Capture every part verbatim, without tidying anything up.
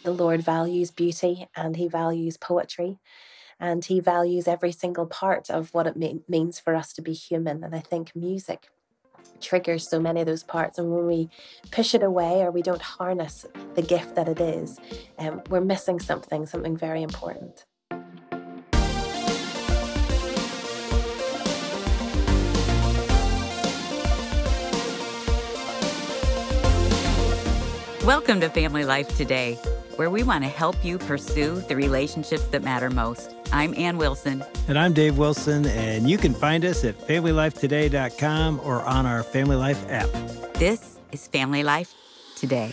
the Lord values beauty and he values poetry and he values every single part of what it me- means for us to be human. And I think music triggers so many of those parts. And when we push it away or we don't harness the gift that it is, um, we're missing something, something very important. Welcome to Family Life Today, where we want to help you pursue the relationships that matter most. I'm Ann Wilson. And I'm Dave Wilson, and you can find us at family life today dot com or on our Family Life app. This is Family Life Today.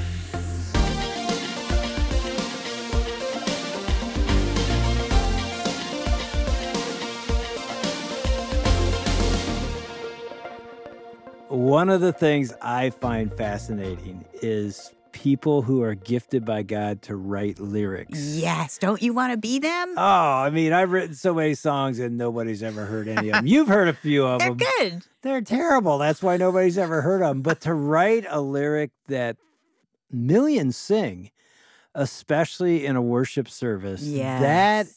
One of the things I find fascinating is people who are gifted by God to write lyrics. Yes, don't you want to be them? Oh, I mean, I've written so many songs and nobody's ever heard any of them. You've heard a few of They're them. good. They're terrible. That's why nobody's ever heard of them. But to write a lyric that millions sing, especially in a worship service, Yes. that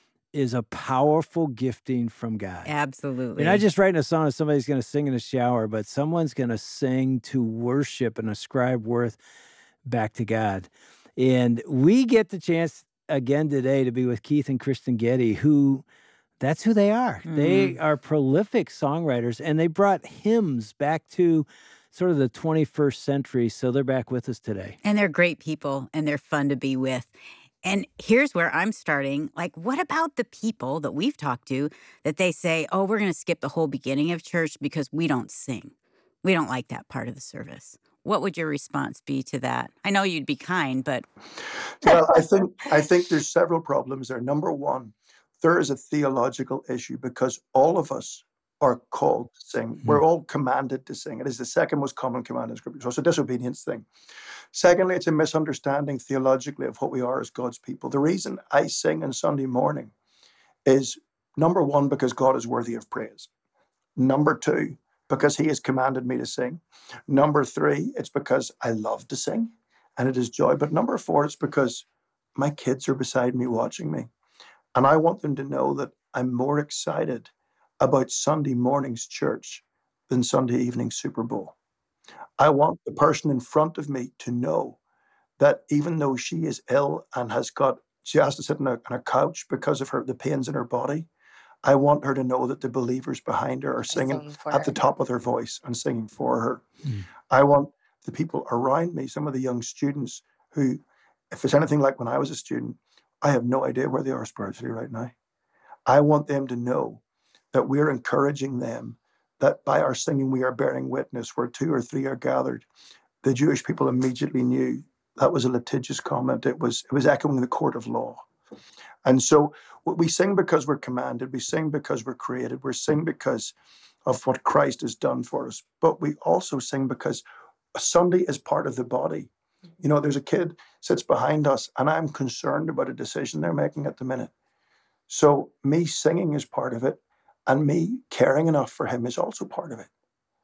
is a powerful gifting from God. Absolutely. You're not just writing a song that somebody's going to sing in the shower, but someone's going to sing to worship and ascribe worth back to God. And we get the chance again today to be with Keith and Kristen Getty, who that's who they are. Mm. They are prolific songwriters, and they brought hymns back to sort of the twenty-first century. So they're back with us today. And they're great people, and they're fun to be with. And here's where I'm starting. Like, what about the people that we've talked to that they say, oh, we're going to skip the whole beginning of church because we don't sing. We don't like that part of the service. What would your response be to that? I know you'd be kind, but... Well, I think I think there's several problems there. Number one, there is a theological issue because all of us are called to sing. Mhm. We're all commanded to sing. It is the second most common command in Scripture. So it's a disobedience thing. Secondly, it's a misunderstanding theologically of what we are as God's people. The reason I sing on Sunday morning is, number one, because God is worthy of praise. Number two, because he has commanded me to sing. Number three, it's because I love to sing and it is joy. But number four, it's because my kids are beside me watching me. And I want them to know that I'm more excited about Sunday morning's church than Sunday evening Super Bowl. I want the person in front of me to know that even though she is ill and has got, she has to sit on a, on a couch because of her the pains in her body, I want her to know that the believers behind her are singing, singing for at her. the top of their voice and singing for her. Mm. I want the people around me, some of the young students who, if it's anything like when I was a student, I have no idea where they are spiritually right now. I want them to know that we're encouraging them, that by our singing we are bearing witness where two or three are gathered. The Jewish people immediately knew that was a litigious comment. It was, it was echoing the court of law. And so we sing because we're commanded. We sing because we're created. We sing because of what Christ has done for us. But we also sing because Sunday is part of the body. You know, there's a kid sits behind us, and I'm concerned about a decision they're making at the minute. So me singing is part of it, and me caring enough for him is also part of it.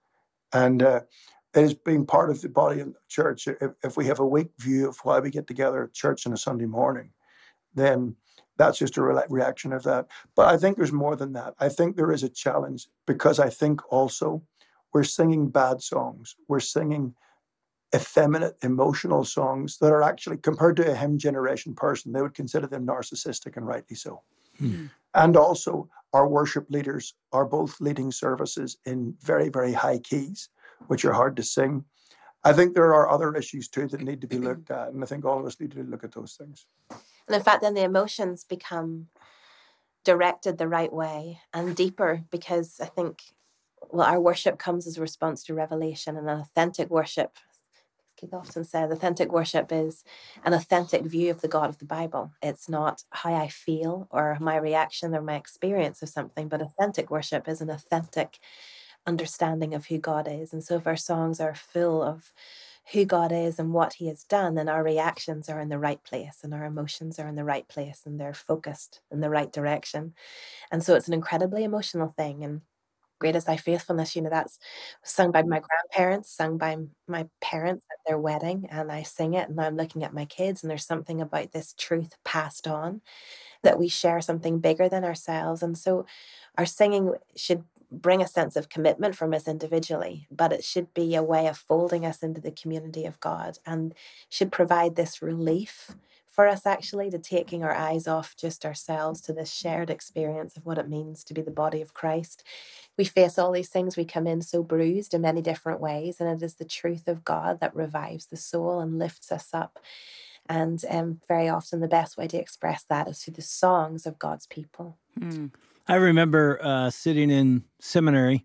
And uh, it is being part of the body of the church. If, if we have a weak view of why we get together at church on a Sunday morning, then that's just a re- reaction of that. But I think there's more than that. I think there is a challenge because I think also we're singing bad songs. We're singing effeminate, emotional songs that are actually, compared to a hymn generation person, they would consider them narcissistic, and rightly so. Hmm. And also, our worship leaders are both leading services in very, very high keys, which are hard to sing. I think there are other issues too that need to be looked at, and I think all of us need to look at those things. And in fact, then the emotions become directed the right way and deeper because I think, well, our worship comes as a response to revelation, and an authentic worship, Keith often says, authentic worship is an authentic view of the God of the Bible. It's not how I feel or my reaction or my experience of something, but authentic worship is an authentic understanding of who God is. And so if our songs are full of who God is and what he has done, then our reactions are in the right place and our emotions are in the right place and they're focused in the right direction. And so it's an incredibly emotional thing. And Great is thy faithfulness. You know, that's sung by my grandparents, sung by m- my parents at their wedding, and I sing it, and I'm looking at my kids, and there's something about this truth passed on that we share something bigger than ourselves. And so our singing should bring a sense of commitment from us individually, but it should be a way of folding us into the community of God and should provide this relief for us actually to taking our eyes off just ourselves to this shared experience of what it means to be the body of Christ. We face all these things, we come in so bruised in many different ways, and it is the truth of God that revives the soul and lifts us up. And um, very often, the best way to express that is through the songs of God's people. Hmm. I remember uh, sitting in seminary,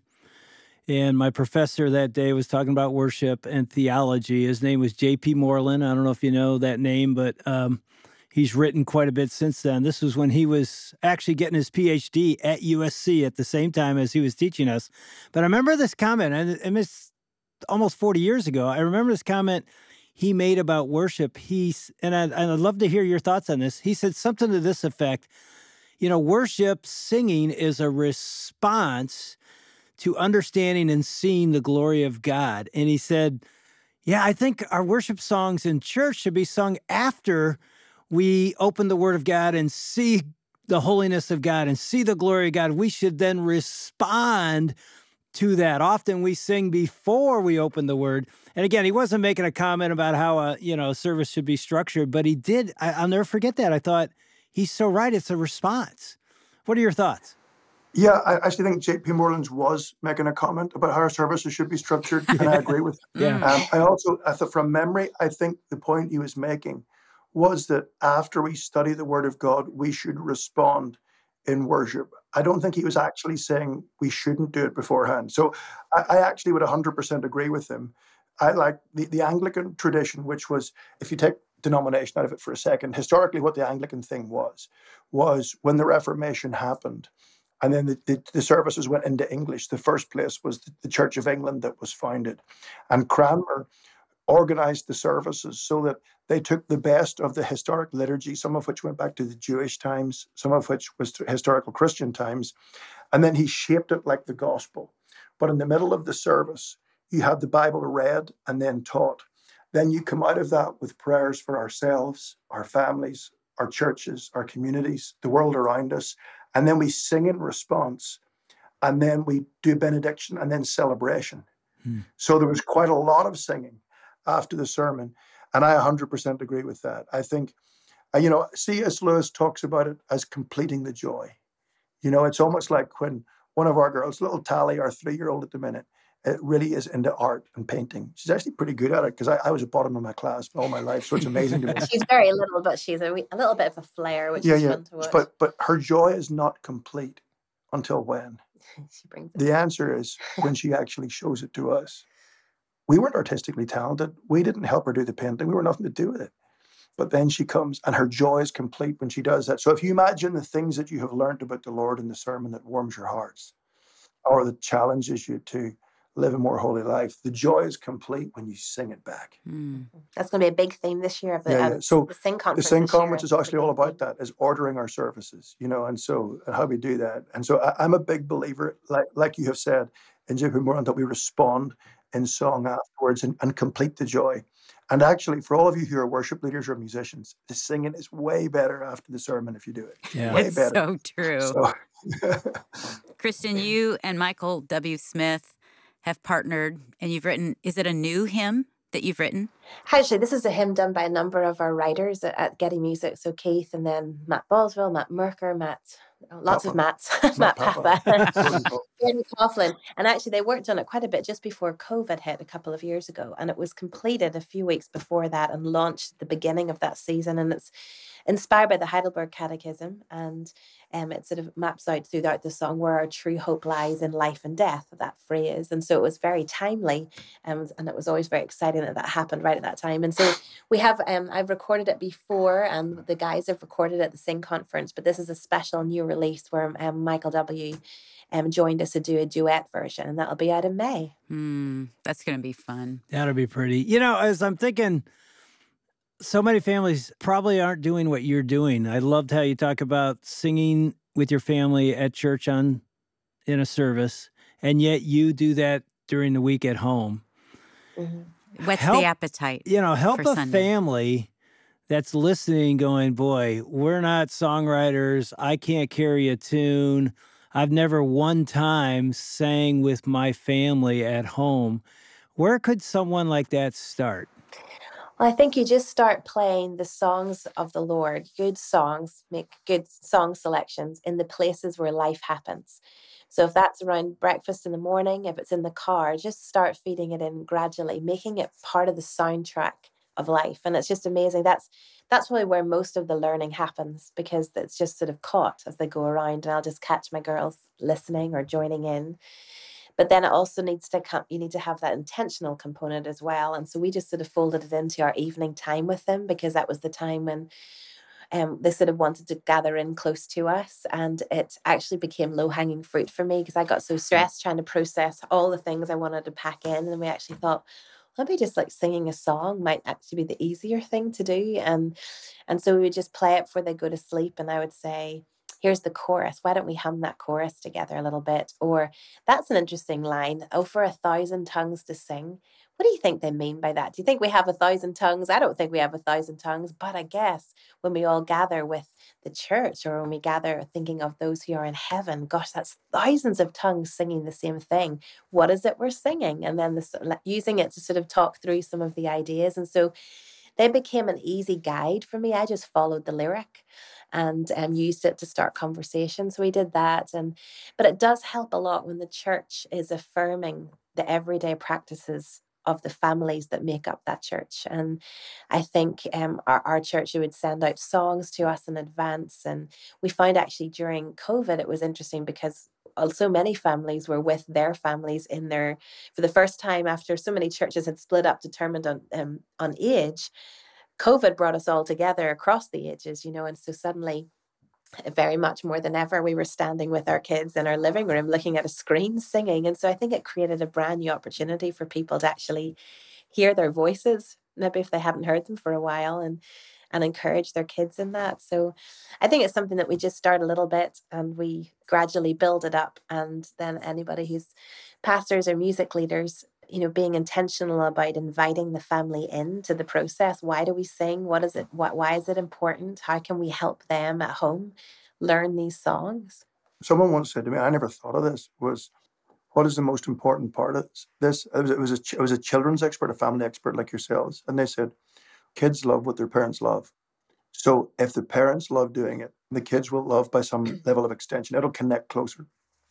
and my professor that day was talking about worship and theology. His name was J P Moreland. I don't know if you know that name, but um, he's written quite a bit since then. This was when he was actually getting his P H D at U S C at the same time as he was teaching us. But I remember this comment, and and it's almost forty years ago. I remember this comment he made about worship. He's, and I'd, and I'd love to hear your thoughts on this. He said something to this effect: you know, worship, singing is a response to understanding and seeing the glory of God. And he said, yeah, I think our worship songs in church should be sung after we open the Word of God and see the holiness of God and see the glory of God. We should then respond to that. Often we sing before we open the Word. And again, he wasn't making a comment about how a you know service should be structured, but he did. I, I'll never forget that. I thought, he's so right. It's a response. What are your thoughts? Yeah, I actually think J P Moreland was making a comment about how our services should be structured, and I agree with him. Yeah. Um, I also, I thought from memory, I think the point he was making was that after we study the Word of God, we should respond in worship. I don't think he was actually saying we shouldn't do it beforehand. So I, I actually would one hundred percent agree with him. I like the, the Anglican tradition, which was, if you take denomination out of it for a second, historically what the Anglican thing was, was when the Reformation happened, and then the, the, the services went into English. The first place was the, the Church of England that was founded. And Cranmer organized the services so that they took the best of the historic liturgy, some of which went back to the Jewish times, some of which was to historical Christian times, and then he shaped it like the gospel. But in the middle of the service, you had the Bible read and then taught. Then you come out of that with prayers for ourselves, our families, our churches, our communities, the world around us. And then we sing in response. And then we do benediction and then celebration. Hmm. So there was quite a lot of singing after the sermon. And I one hundred percent agree with that. I think, uh, you know, C S Lewis talks about it as completing the joy. You know, it's almost like when one of our girls, little Tally, our three-year-old at the minute, it really is into art and painting. She's actually pretty good at it because I, I was a bottom of my class all my life, so it's amazing to me. She's very little, but she's a, wee- a little bit of a flair, which Yeah, is yeah. fun to watch. But but her joy is not complete until when? She brings it. The answer is when she actually shows it to us. We weren't artistically talented. We didn't help her do the painting. We were nothing to do with it. But then she comes and her joy is complete when she does that. So if you imagine the things that you have learned about the Lord in the sermon that warms your hearts, or that challenges you to live a more holy life, the joy is complete when you sing it back. Mm. That's going to be a big theme this year of the, Yeah, yeah. um, So the Sing the Conference. Sing this year, Conference is it's a actually all big about theme. that, is ordering our services, you know, and so and how we do that. And so I, I'm a big believer, like like you have said, in J P Moreland, that we respond in song afterwards and, and complete the joy. And actually, for all of you who are worship leaders or musicians, the singing is way better after the sermon if you do it. Yeah. Way It's better. so true. So Kristen, you and Michael W. Smith have partnered, and you've written, is it a new hymn that you've written? Actually, this is a hymn done by a number of our writers at, at Getty Music. So Keith and then Matt Boswell, Matt Merker, Matt, oh, lots of Papa. Matts, Matt Matt Papa. Papa, Jordan Paul. Gordon Coughlin. And actually, they worked on it quite a bit just before COVID hit a couple of years ago. And it was completed a few weeks before that and launched at the beginning of that season. And it's inspired by the Heidelberg Catechism. And um, it sort of maps out throughout the song where our true hope lies in life and death, that phrase. And so it was very timely. Um, and it was always very exciting that that happened right at that time. And so we have, um, I've recorded it before, and the guys have recorded it at the Sing Conference, but this is a special new release where um, Michael W. Um, joined us to do a duet version, and that'll be out in May. Mm, that's going to be fun. That'll be pretty. You know, as I'm thinking, so many families probably aren't doing what you're doing. I loved how you talk about singing with your family at church on in a service, and yet you do that during the week at home. Mm-hmm. What's help, the appetite? You know, help for a Sunday? family that's listening going, boy, we're not songwriters. I can't carry a tune. I've never one time sang with my family at home. Where could someone like that start? Well, I think you just start playing the songs of the Lord, good songs, make good song selections in the places where life happens. So if that's around breakfast in the morning, if it's in the car, just start feeding it in gradually, making it part of the soundtrack of life. And it's just amazing. That's that's probably where most of the learning happens, because it's just sort of caught as they go around, and I'll just catch my girls listening or joining in. But then it also needs to come, you need to have that intentional component as well. And so we just sort of folded it into our evening time with them, because that was the time when um, they sort of wanted to gather in close to us. And it actually became low hanging fruit for me, because I got so stressed trying to process all the things I wanted to pack in. And we actually thought, maybe just like singing a song might actually be the easier thing to do. And and so we would just play it before they go to sleep. And I would say, here's the chorus. Why don't we hum that chorus together a little bit? Or that's an interesting line. Oh, for a thousand tongues to sing. What do you think they mean by that? Do you think we have a thousand tongues? I don't think we have a thousand tongues, but I guess when we all gather with the church, or when we gather thinking of those who are in heaven, gosh, that's thousands of tongues singing the same thing. What is it we're singing? And then this, using it to sort of talk through some of the ideas. And so they became an easy guide for me. I just followed the lyric and um, used it to start conversation. So we did that. And but it does help a lot when the church is affirming the everyday practices of the families that make up that church. And I think um, our, our church would send out songs to us in advance. And we found actually during COVID, it was interesting, because so many families were with their families in their, for the first time after so many churches had split up, determined on um, on age. COVID brought us all together across the ages, you know, and so suddenly, very much more than ever, we were standing with our kids in our living room looking at a screen singing. And so I think it created a brand new opportunity for people to actually hear their voices, maybe if they haven't heard them for a while, and and encourage their kids in that. So I think it's something that we just start a little bit and we gradually build it up. And then anybody who's pastors or music leaders, you know, being intentional about inviting the family into the process. Why do we sing? What is it? What, why is it important? How can we help them at home learn these songs? Someone once said to me, I never thought of this, was what is the most important part of this? It was, it was, a, it was a children's expert, a family expert like yourselves. And they said, kids love what their parents love. So if the parents love doing it, the kids will love by some level of extension. It'll connect closer.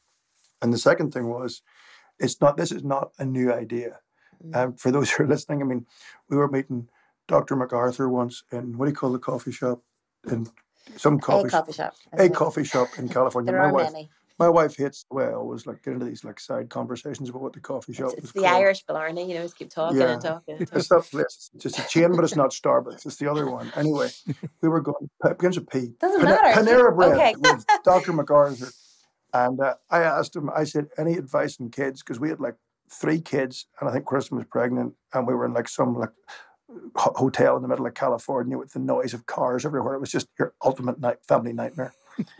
And the second thing was, it's not, this is not a new idea. Mm. Um, for those who are listening, I mean, we were meeting Doctor MacArthur once in, what do you call the coffee shop? In some coffee, a coffee shop. A coffee shop in California. There my are wife, many. My wife hates the way I always like get into these like side conversations about what the coffee shop It's, it's was the called. Irish Blarney, you know, just keep talking Yeah. and talking and It's talking. that place. It's just a chain, but it's not Starbucks. It's the other one. Anyway, we were going, it begins with P. Doesn't Pan- matter. Panera Bread Okay. with Doctor MacArthur. And uh, I asked him, I said, any advice on kids? Because we had like three kids, and I think Kristen was pregnant, and we were in like some like ho- hotel in the middle of California with the noise of cars everywhere. It was just your ultimate night family nightmare.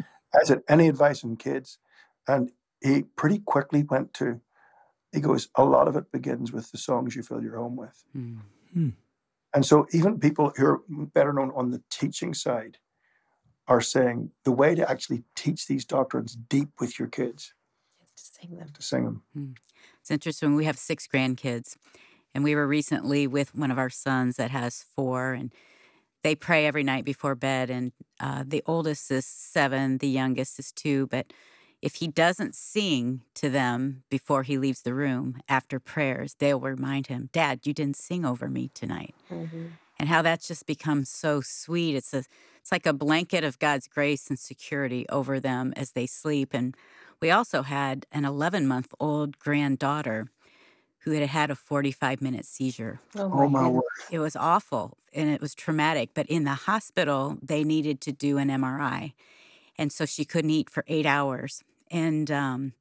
I said, any advice on kids? And he pretty quickly went to, he goes, a lot of it begins with the songs you fill your home with. Hmm. And so even people who are better known on the teaching side are saying the way to actually teach these doctrines deep with your kids Is to sing them. to sing them. Hmm. It's interesting. We have six grandkids, and we were recently with one of our sons that has four, and they pray every night before bed. And uh, the oldest is seven, the youngest is two. But if he doesn't sing to them before he leaves the room after prayers, they'll remind him, Dad, you didn't sing over me tonight. Mm-hmm. And how that's just become so sweet. It's a, it's like a blanket of God's grace and security over them as they sleep. And we also had an eleven-month-old granddaughter who had had a forty-five minute seizure. Oh Oh my my goodness. word. It was awful and it was traumatic. But in the hospital, they needed to do an M R I. And so she couldn't eat for eight hours. And um,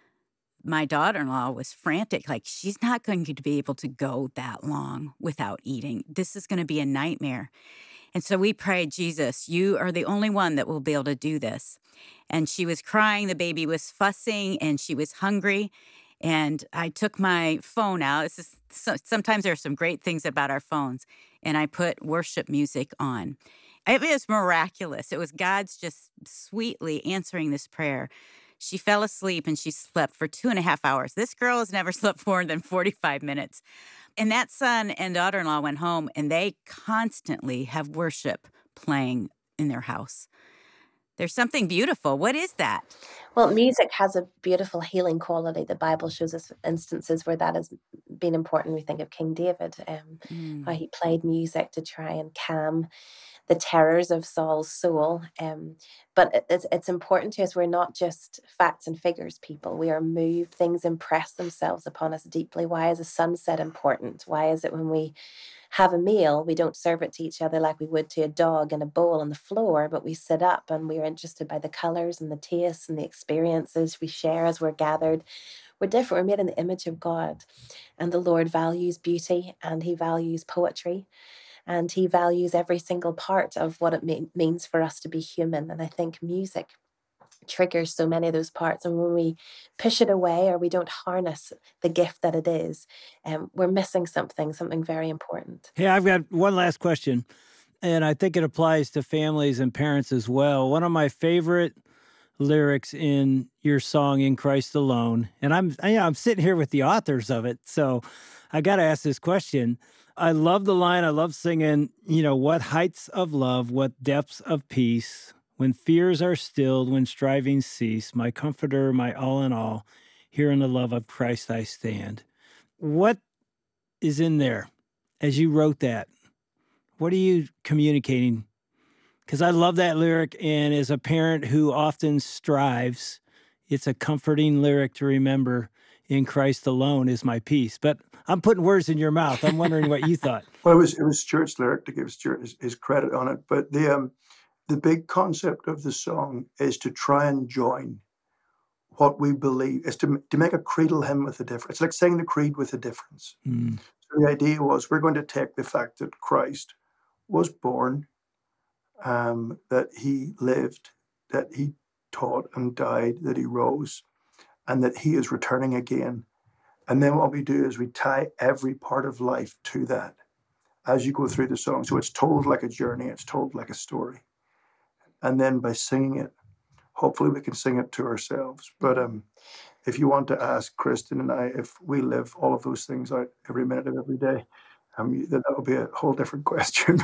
my daughter-in-law was frantic, like, she's not going to be able to go that long without eating. This is going to be a nightmare. And so we prayed, Jesus, you are the only one that will be able to do this. And she was crying, the baby was fussing, and she was hungry. And I took my phone out. It's just, so, sometimes there are some great things about our phones. And I put worship music on. It was miraculous. It was God's just sweetly answering this prayer. She fell asleep and she slept for two and a half hours. This girl has never slept for more than forty-five minutes. And that son and daughter-in-law went home, and they constantly have worship playing in their house. There's something beautiful. What is that? Well, music has a beautiful healing quality. The Bible shows us instances where that has been important. We think of King David, um, Mm. how he played music to try and calm the terrors of Saul's soul. Um, but it- it's, it's important to us. We're not just facts and figures people. We are moved. Things impress themselves upon us deeply. Why is a sunset important? Why is it when we have a meal, we don't serve it to each other like we would to a dog in a bowl on the floor, but we sit up and we're interested by the colors and the tastes and the experiences we share as we're gathered. We're different. We're made in the image of God, and the Lord values beauty, and he values poetry, and he values every single part of what it mean, means for us to be human. And I think music triggers so many of those parts, and when we push it away or we don't harness the gift that it is, um, we're missing something something very important. Hey, I've got one last question, and I think it applies to families and parents as well. One of my favorite lyrics in your song "In Christ Alone," and I'm I, I'm sitting here with the authors of it, so I got to ask this question. I love the line. I love singing. You know, what heights of love, what depths of peace. When fears are stilled, when strivings cease, my comforter, my all in all, here in the love of Christ I stand. What is in there as you wrote that? What are you communicating? Because I love that lyric, and as a parent who often strives, it's a comforting lyric to remember. In Christ alone is my peace. But I'm putting words in your mouth. I'm wondering what you thought. Well, it was it was Stuart's lyric to give Stuart his, his credit on it. But the um, the big concept of the song is to try and join what we believe, is to to make a creedal hymn with a difference. It's like saying the creed with a difference. Mm. So the idea was we're going to take the fact that Christ was born, um, that he lived, that he taught and died, that he rose, and that he is returning again. And then what we do is we tie every part of life to that as you go through the song. So it's told like a journey, it's told like a story. And then by singing it, hopefully we can sing it to ourselves. But um, if you want to ask Kristen and I if we live all of those things out every minute of every day, um, then that would be a whole different question.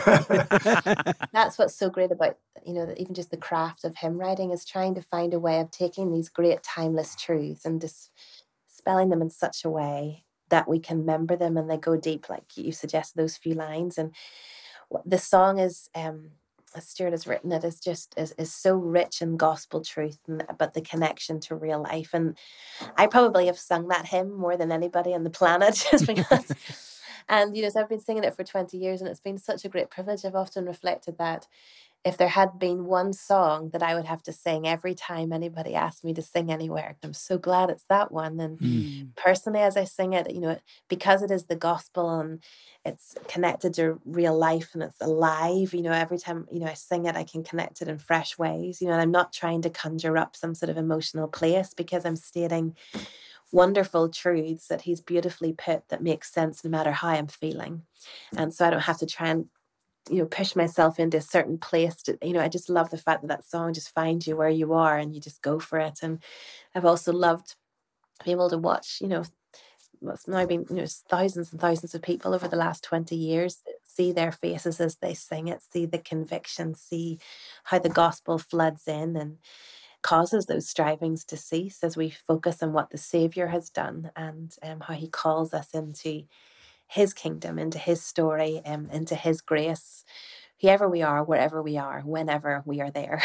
That's what's so great about, you know, even just the craft of hymn writing is trying to find a way of taking these great timeless truths and just spelling them in such a way that we can remember them and they go deep, like you suggested, those few lines. And wh- the song is, um, as Stuart has written it, is just is, is so rich in gospel truth, and, but the connection to real life. And I probably have sung that hymn more than anybody on the planet, just because. And you know, so I've been singing it for twenty years, and it's been such a great privilege. I've often reflected that if there had been one song that I would have to sing every time anybody asked me to sing anywhere, I'm so glad it's that one. And Mm. personally, as I sing it, you know, because it is the gospel and it's connected to real life and it's alive, you know, every time, you know, I sing it, I can connect it in fresh ways, you know, and I'm not trying to conjure up some sort of emotional place because I'm stating wonderful truths that he's beautifully put that makes sense no matter how I'm feeling. And so I don't have to try and, you know, push myself into a certain place to, you know, I just love the fact that that song just finds you where you are and you just go for it. And I've also loved being able to watch, you know, what's now been, you know, thousands and thousands of people over the last twenty years, see their faces as they sing it, see the conviction, see how the gospel floods in and causes those strivings to cease as we focus on what the Savior has done and um, how he calls us into his kingdom, into his story, um, into his grace, whoever we are, wherever we are, whenever we are there.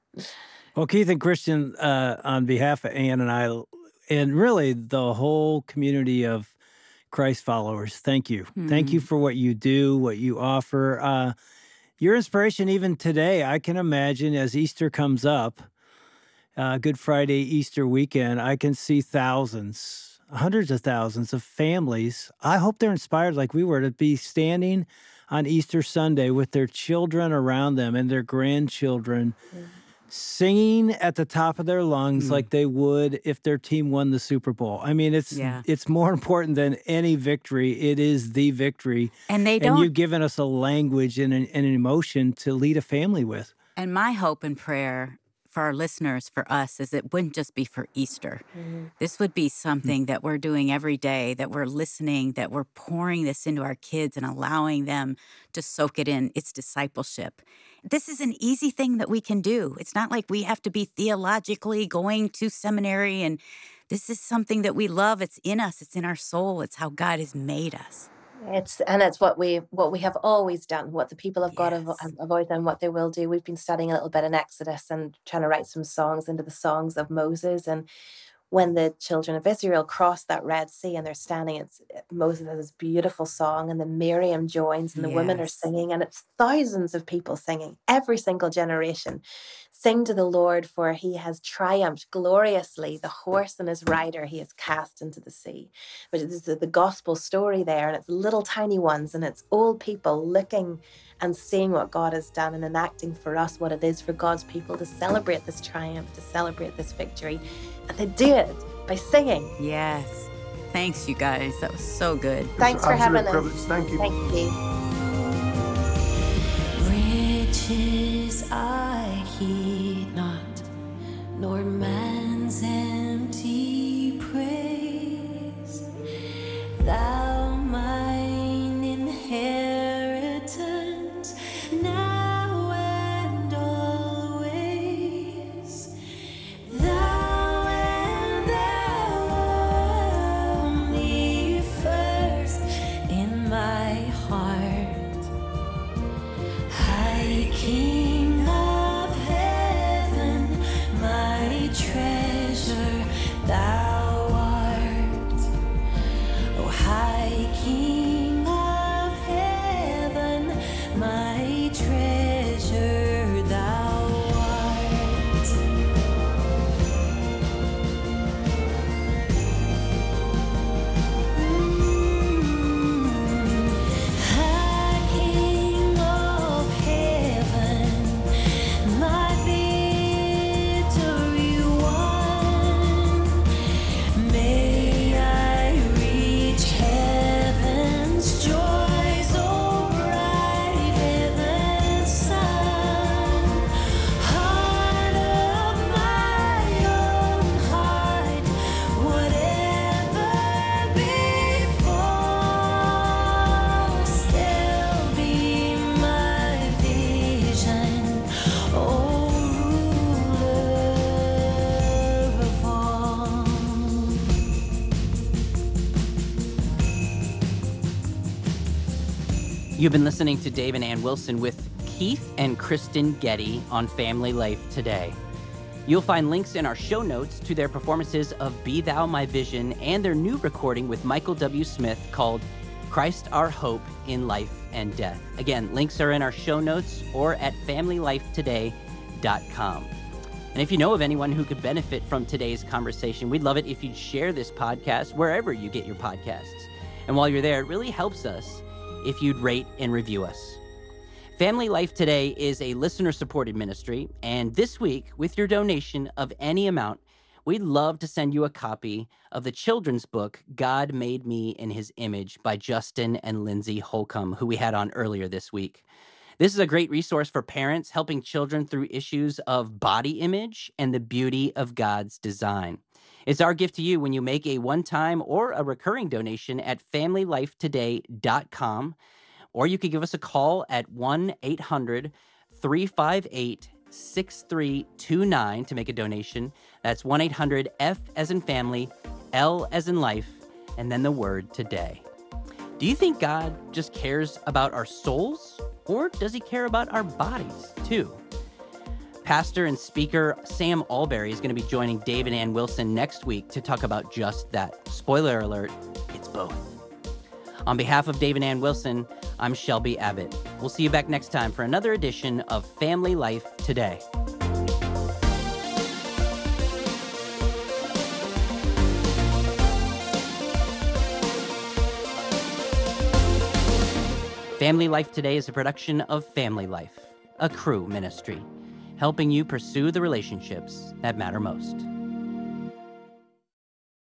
Well, Keith and Christian, uh, on behalf of Ann and I, and really the whole community of Christ followers, thank you. Thank you Mm. for what you do, what you offer. Uh, your inspiration, even today, I can imagine as Easter comes up, uh, Good Friday, Easter weekend, I can see thousands, hundreds of thousands of families. I hope they're inspired like we were to be standing on Easter Sunday with their children around them and their grandchildren, Mm. singing at the top of their lungs Mm. like they would if their team won the Super Bowl. I mean, it's Yeah. it's more important than any victory. It is the victory. And they And don't you've given us a language and an, and an emotion to lead a family with. And my hope and prayer for our listeners, for us, is it wouldn't just be for Easter. Mhm. This would be something that we're doing every day, that we're listening, that we're pouring this into our kids and allowing them to soak it in. It's discipleship. This is an easy thing that we can do. It's not like we have to be theologically going to seminary. And this is something that we love. It's in us. It's in our soul. It's how God has made us. It's and it's what we what we have always done, what the people of God have, Yes. have always done, what they will do. We've been studying a little bit in Exodus and trying to write some songs into the songs of Moses. And when the children of Israel cross that Red Sea and they're standing, it's Moses has this beautiful song, and then Miriam joins, and the women are Yes. singing, and it's thousands of people singing, every single generation. Sing to the Lord, for he has triumphed gloriously. The horse and his rider he has cast into the sea. But this is the gospel story there, and it's little tiny ones, and it's old people looking and seeing what God has done and enacting for us what it is for God's people to celebrate this triumph, to celebrate this victory. And they do it by singing. Yes. Thanks, you guys. That was so good. Thanks for Absolute having us. privilege. Thank you. Thank you. Riches I heed not, nor man's empty praise. Thou mine inheritance, now and always. Thou and thou only first in my heart. High King of heaven, my treasure thou art. O High King of heaven, my treasure thou art. High King of heaven, my victory won. May I reach heaven's joy, so bright heaven's sun. Heart of my own heart, whatever befall, still be my vision, O ruler of all. You've been listening to Dave and Ann Wilson with Keith and Kristen Getty on Family Life Today. You'll find links in our show notes to their performances of Be Thou My Vision and their new recording with Michael W. Smith called Christ Our Hope in Life and Death. Again, links are in our show notes or at family life today dot com. And if you know of anyone who could benefit from today's conversation, we'd love it if you'd share this podcast wherever you get your podcasts. And while you're there, it really helps us if you'd rate and review us. Family Life Today is a listener-supported ministry, and this week, with your donation of any amount, we'd love to send you a copy of the children's book, God Made Me in His Image, by Justin and Lindsay Holcomb, who we had on earlier this week. This is a great resource for parents helping children through issues of body image and the beauty of God's design. It's our gift to you when you make a one-time or a recurring donation at family life today dot com, or you could give us a call at one eight hundred three five eight six three two nine to make a donation. That's one eight hundred F as in family, L as in life, and then the word today. Do you think God just cares about our souls, or does he care about our bodies too? Pastor and speaker Sam Alberry is going to be joining Dave and Ann Wilson next week to talk about just that. Spoiler alert, it's both. On behalf of Dave and Ann Wilson, I'm Shelby Abbott. We'll see you back next time for another edition of Family Life Today. Family Life Today is a production of Family Life, a Cru ministry, helping you pursue the relationships that matter most.